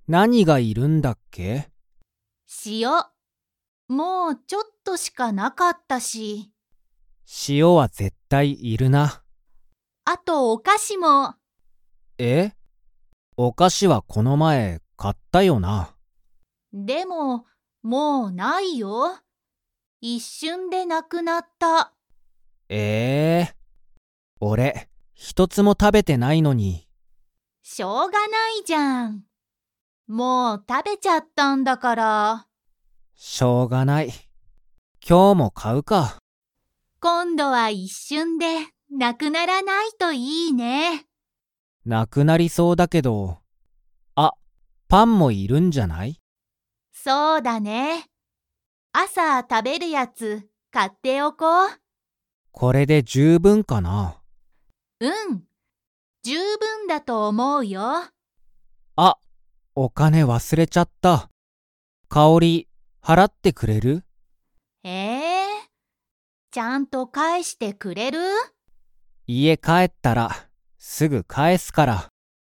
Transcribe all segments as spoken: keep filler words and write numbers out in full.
何がいるんだっけ？ 塩。もうちょっとしかなかったし。 塩は絶対いるな。 あとお菓子も。 え？お菓子はこの前買ったよな。 でも、もうないよ。一瞬でなくなった。 ええー、俺、一つも食べてないのに。 しょうがないじゃん。もう食べちゃったんだから。 しょうがない。今日も買うか。 今度は一瞬でなくならないといいね。 なくなりそうだけど。あ、パンもいるんじゃない？ そうだね。朝食べるやつ買っておこう。 これで十分かな。 うん。十分だと思うよ。 あ、お金忘れちゃった。香り、払ってくれる？ ええー、ちゃんと返してくれる？ 家帰ったら、すぐ返すから。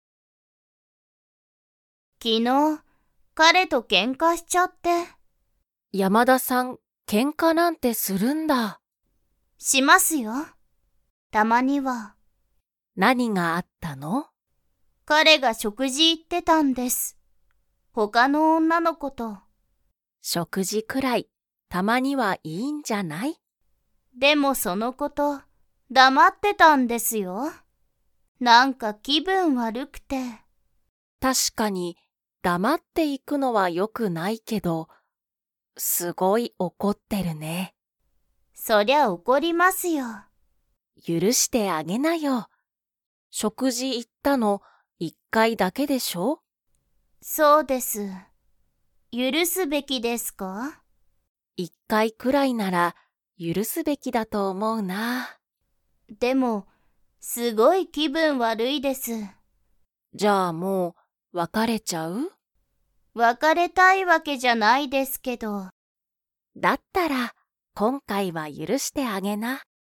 昨日、彼と喧嘩しちゃって。 山田さん、喧嘩なんてするんだ。 しますよ。たまには。 何があったの？ 彼が食事行ってたんです。他の女の子と。 食事くらい、たまにはいいんじゃない？ でもそのこと、黙ってたんですよ。なんか気分悪くて。 確かに、黙っていくのは良くないけど、すごい怒ってるね。 そりゃ怒りますよ。 許してあげなよ。食事行ったの一回だけでしょ？ そうです。許すべきですか？ 一回くらいなら許すべきだと思うな。 でも、すごい気分悪いです。 じゃあもう別れちゃう？ 別れたいわけじゃないですけど。 だったら今回は許してあげな。